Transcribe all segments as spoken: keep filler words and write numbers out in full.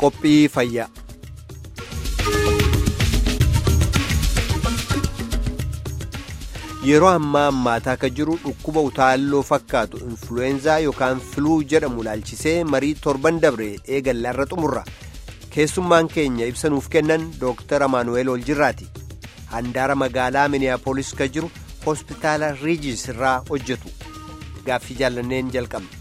Qophii fayyaa. Yeroo ammaa ammaataa akka jiru dhukkuba utaalloo fakkaatu influweenzaa yookaan filuu jedhamu laalchisee marii torban dabre eegalla irra xumurra. Keessummaan keenya ibsa nuuf kennan Dooktar Amaanu'eel Oljirraati. Handaara magaalaa Miniyaapolis ka jiru hospitaala Riijis irraa hojjetu. Gaaffii jaallanneen jalqabna.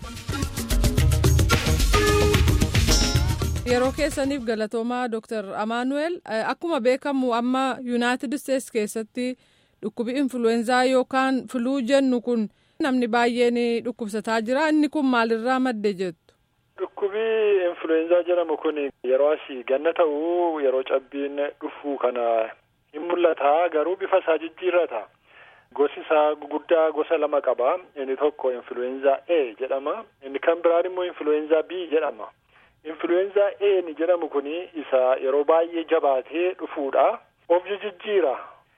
Yeroo keessaniif galatoomaa Dooktar Amaanu'eel, akkuma beekamu amma Yuunaayitid Isteetsi keessatti dhukkubi influweenzaa yookaan filuu jennu kun namni baay'een dhukkubsataa jira. Inni kun maalirraa madde jettu? Dhukkubi influweenzaa jedhamu kun yeroo asii ganna ta'uu yeroo cabbiin dhufuu kana hin mul'ata, garuu bifa isaa jijjiirrata. Gosi isaa guguddaa gosa lama qaba. Inni tokko influweenzaa A jedhama, inni kan biraan immoo influweenzaa B jedhama. Influweenzaa A ni jedhamu kuni isa yeroo baay'ee jabaatee dhufuudha. Of jijjiira.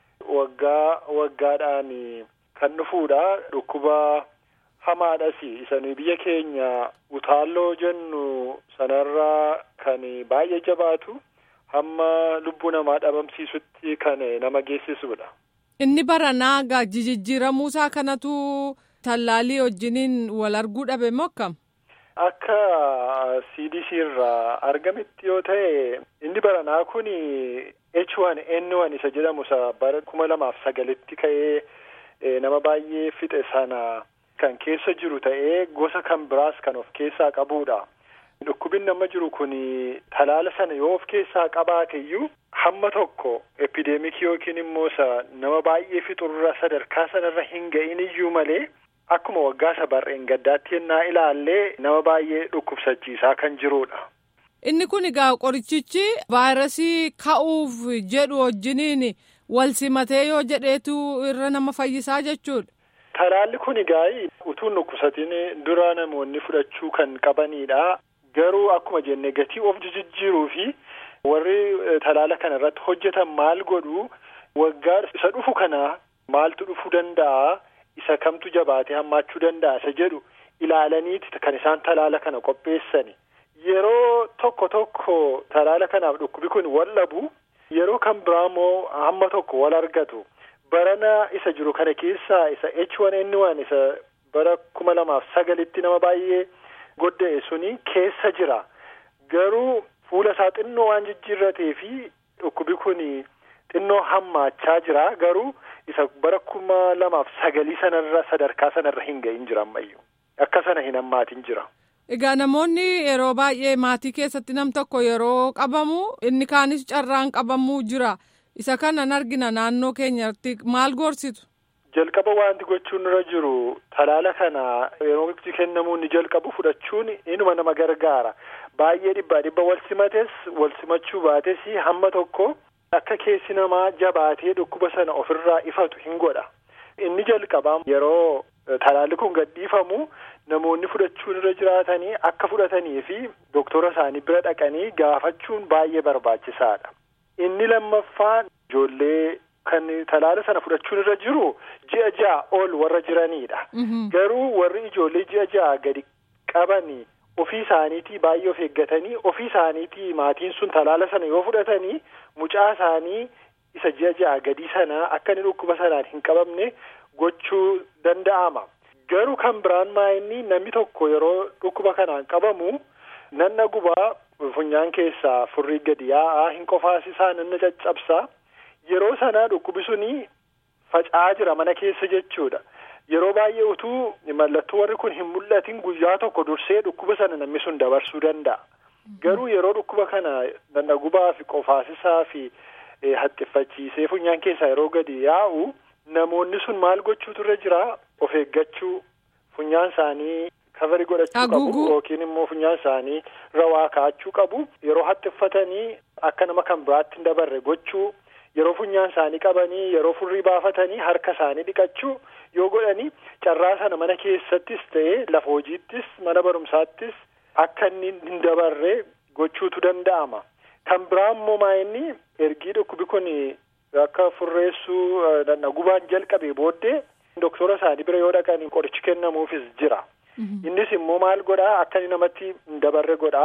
Waggaa waggaadhaan kan dhufuudha. Dhukkuba hamaadhas isanii biyya keenya utaalloo jennu sanarraa kan baay'ee jabaatu hamma lubbuu namaa dhabamsiisutti kan nama geessisuudha. Inni baranaa gaajji jijjiiramuusaa kanatu tallaalii wajjiniin wal arguu dhabe moo akkam? Akka C D C irraa argametti yoo ta'e inni baranaa kun H one N one isa jedhamu isa bara kuma lamaaf sagalitti ka'ee nama baay'ee fixe sana kan keessa jiru ta'ee gosa kan biraas kan of keessaa qabuudha. Dhukkubin nama jiru kun talaala sana yoo of keessaa qabaateyyuu hamma tokko epideemikii yookiin immoo isa nama baay'ee fixurra sadarkaa sanarra hin ga'in iyyuu malee akkuma waggaa isa barreen gaddaatti yennaa ilaallee nama baay'ee dhukkubsachiisaa kan jiruudha. Inni kun egaa qorichichi vaayirasii ka'uuf jedhu wajjiniin wal simatee yoo jedheetu irra nama fayyisaa jechuudha. Talaalli kun egaa utuu dhukkubsatiin dura namoonni fudhachuu kan qabanidha. Garuu akkuma jenne gatii of jijjiiruu fi warri talaala kana irratti hojjetan maal godhu waggaa isa dhufu kana maaltu dhufuu danda'a, isa kamtu jabaatee hammaachuu danda'a isa jedhu ilaalaniiti kan isaan talaala kana qopheessani. Yeroo tokko tokko talaala kanaaf dhukkubi kun wal dhabu, yeroo kan biraamoo hamma tokko wal argatu. Barana isa jiru kana keessaa isa H one N one isa bara kuma lamaaf sagalitti nama baay'ee godda'e suni keessa jira. Garuu fuula isaa xinnoo waan jijjiirratee fi dhukkubi kun xinnoo hammaachaa jira. Garuu isa bara kuma lamaaf sagalii sanarra sadarkaa sanarra hin ga'in jira ammayyuu. Akka sana hin hammaatin jira. Egaa namoonni yeroo baay'ee maatii keessatti nam tokko yeroo qabamu inni kaanis carraan qabamuu jira. Isa kanan argina naannoo keenyatti maal gorsitu? Jalqaba wanti gochuun irra jiru talaala kana yeroo itti kennamuu ni jalqabu fudhachuun inuma nama gargaara. Baay'ee dhibbaa dhibba wal simates wal simachuu baates hamma tokko akka keessi namaa jabaatee dhukkuba sana ofirraa ifatu hin godha. Inni jalqabaa yeroo talaalli kun gadhiifamu namoonni fudhachuun irra jiraatanii akka fudhatanii fi doktora isaanii bira dhaqanii gaafachuun baay'ee barbaachisaadha. Inni lammaffaan ijoollee kan talaala sana fudhachuun irra jiru ji'a ja'a ol warra jiranidha. Garuu warri ijoollee ji'a ja'a gadi qabanii ofii isaaniitii baay'ee of eeggatanii ofii isaaniitii maatiin sun talaala sana yoo fudhatanii mucaa isaanii isa ji'a ja'a gadii sana akka inni dhukkuba sanaan hin qabamne gochuu danda'ama. Garuu kan biraan maa'inni namni tokko yeroo dhukkuba kanaan qabamu nanna gubaa funyaan keessaa furrii gadi yaa'aa hin qofaasisaa nanna caccabsaa. Yeroo sana dhukkubi suni faca'aa jira mana keessa jechuudha. Yeroo baay'ee utuu mallattoo warri kun hin mul'atin guyyaa tokko dursee dhukkuba sana namni sun dabarsuu danda'a. Garuu yeroo dhukkuba kana nanna gubaa fi qofaasisaa fi haxxiffachiisee funyaan keessaa yeroo gadi yaa'u namoonni sun maal gochuutu irra jira? Of eeggachuu, funyaan isaanii kafarii godhachuu qabu yookiin immoo funyaan isaanii rawaa kaa'achuu qabu. Yeroo haxxiffatanii akka nama kan biraatti hin dabarre gochuu, yeroo funyaan isaanii qabanii yeroo furrii baafatanii harka isaanii dhiqachuu yoo godhanii carraa sana mana keessattis ta'ee lafa hojiittis mana barumsaattis akka inni hin dabarre gochuutu danda'ama. Kan biraa immoo maa'inni ergii dhukkubi kun akka furreessuu nanna gubaan jalqabee booddee doktora isaanii bira yoo dhaqan qorichi kennamuufis jira. Innis immoo maal godhaa akka inni namatti hin dabarre godhaa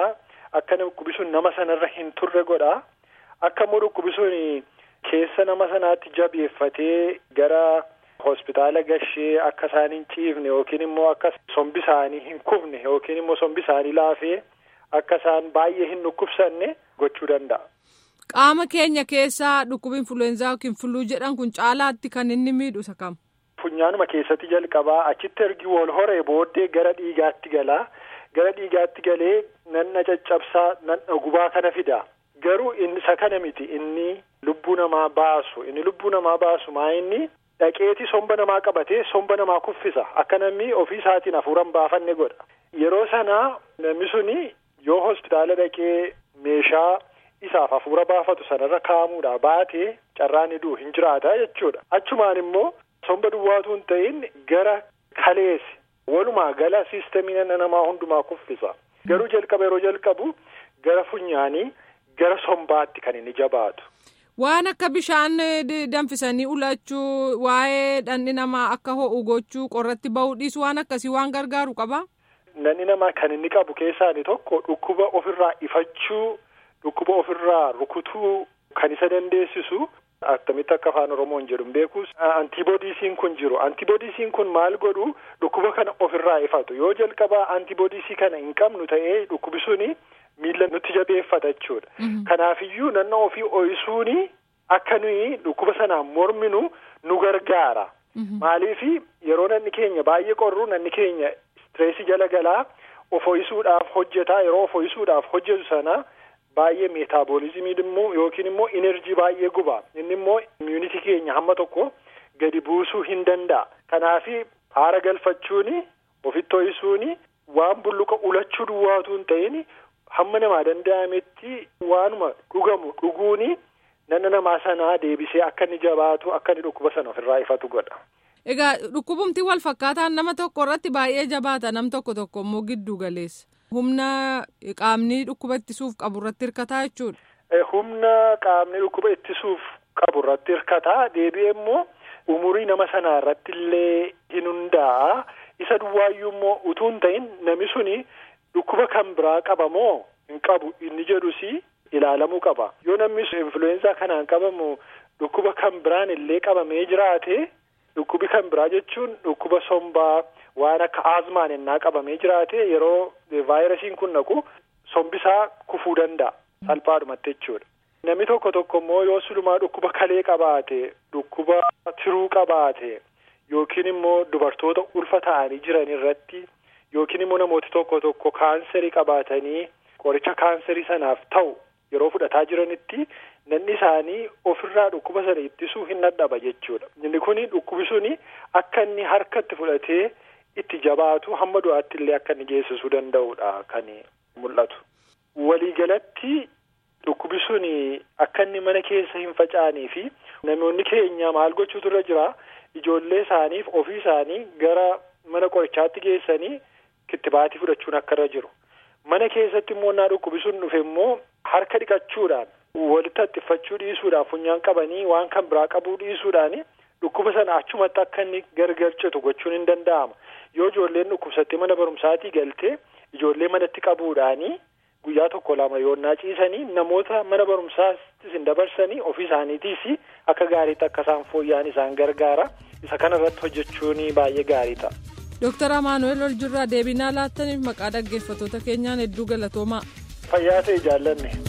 akka dhukkubi sun nama sanarra hin turre godha. Akka immoo dhukkubi sun keessa nama sanaatti jabeeffatee gara hospitaala gashee akka isaan hin ciifne yookiin immoo akka sombi isaanii hin kufne yookiin immoo sombi isaanii laafee akka isaan baay'ee hin dhukkubsanne gochuu danda'a. Qaama keenya keessaa dhukkubi influenza yookiin fluu jedhan kun caalaatti kan inni miidhu isa kam? Funyaanuma keessatti jalqabaa achitti ergi wal horee booddee gara dhiigaatti galaa. Gara dhiigaatti galee nanna caccabsaa nanna gubaa kana fida. Garuu inni isa kana miti inni lubbuu namaa baasu. Inni lubbuu namaa baasu maa inni dhaqeeti somba namaa qabatee somba namaa kuffisa. Akka namni ofii isaatiin hafuuran baafanne godha. Yeroo sanaa namni suni yoo hospitaala dhaqee meeshaa isaaf hafuura baafatu sanarra kaa'amuudha baatee carraan hidhuu hin jiraata jechuudha. Achumaan immoo somba duwwaatu hin ta'in gara kaleessi. Walumaa gala siistemii nanna namaa hundumaa kuffisa. Garuu jalqaba yeroo jalqabu gara funyaanii gara sombaatti kan inni jabaatu. Waan akka bishaan danfisanii ulachuu waa'ee dhanni namaa akka ho'u gochuu qorratti ba'uu dhiisu waan akkasii waan gargaaru qaba. Nanni namaa kan inni qabu keessaani tokko dhukkuba ofirraa ifachuu dhukkuba ofirraa rukutuu kan isa dandeessisu. Akkamitti akka afaan Oromoon jedhu beekus antiboodiisiin kun jiru. Antiboodiisiin kun maal godhu dhukkuba kana ofirraa ifatu. Yoo jalqabaa antiboodiisii kana hin qabnu ta'ee dhukkubi suni miila nutti jabeeffata jechuudha. Kanaafiyyuu nanna ofii ho'isuuni akka nuyi dhukkuba sanaan morminu nu gargaara. Maaliifi yeroo nanni keenya baay'ee qorru nanni keenya istireesii jala galaa of ho'isuudhaaf hojjetaa. Yeroo of ho'isuudhaaf hojjetu sana baay'ee meetaaboolizimii immoo yookiin immoo inerjii baay'ee guba. Inni immoo immuunitii keenya hamma tokko gadi buusuu hin danda'a. Kanaafi haara galfachuuni ofitti ho'isuuni waan bulluqa ulachuu duwwaatu hin ta'in hamma namaa danda'ametti waanuma dhugamu dhuguuni nanna namaa sanaa deebisee akka inni jabaatu akka inni dhukkuba sana ofirraa ifatu godha. Egaa dhukkubumti wal fakkaataan nama tokko irratti baay'ee jabaata nam tokko tokko immoo gidduu galeessa. Humna qaamni dhukkuba ittisuuf qabu irratti hirkataa jechuudha. Humna qaamni dhukkuba ittisuuf qabu irratti hirkataa deebi'ee immoo umurii nama sanaa irratti illee hin hundaa'a. Isa duwwaayyuu immoo utuu hin ta'in namni suni dhukkuba kan biraa qaba moo hin qabu inni jedhusi ilaalamuu qaba. Yoo namni influenza kanaan qabamu dhukkuba kan biraan illee qabamee jiraate dhukkubi kan biraa jechuun dhukkuba sombaa waan akka aazmaan ennaa qabamee jiraate yeroo vaayirasiin kun naqu sombisaa kufuu danda'a salphaadhumatti jechuudha. Namni tokko tokko immoo yoo sulumaa dhukkuba kalee qabaate dhukkuba tiruu qabaate yookiin immoo dubartoota ulfa ta'anii jiran irratti yookiin immoo namooti tokko tokko kaanserii qabaatanii qoricha kaanserii sanaaf ta'u yeroo fudhataa jiranitti nanni isaanii ofirraa dhukkuba sana ittisuu hin dadhaba jechuudha. Inni kun dhukkubi suni akka inni harkatti fudhatee itti jabaatu hamma du'aatti illee akka inni geessisuu danda'udha kan mul'atu. Waliigalatti dhukkubi suni akka inni mana keessa hin faca'anii fi namoonni keenya maal gochuutu irra jira ijoollee isaaniif ofii isaanii gara mana qorichaatti geessanii kittibaatii fudhachuun akka irra jiru. Mana keessatti immoo naa dhukkubi sun dhufe immoo harka dhiqachuudhaan walitti hattiffachuu dhiisuudhaan funyaan qabanii waan kan biraa qabuu dhiisuudhaan dhukkuba sana achumatti akka inni gargarcitu gochuun hin danda'ama. Yoo ijoolleen dhukkubsattee mana barumsaatii galtee ijoollee manatti qabuudhaanii guyyaa tokko lama yoonnaa ciisanii namoota mana barumsaattis hin dabarsanii ofii isaaniitiis akka gaariitti akka isaan fooyya'an isaan gargaara. Isa kana irratti hojjechuun baay'ee gaarii ta'a. Dooktar Amaanu'eel Oljirraa deebinaa laattaniif maqaa dhaggeeffattoota keenyaan hedduu galatoomaa. Fayyaa ta'e jaallanne.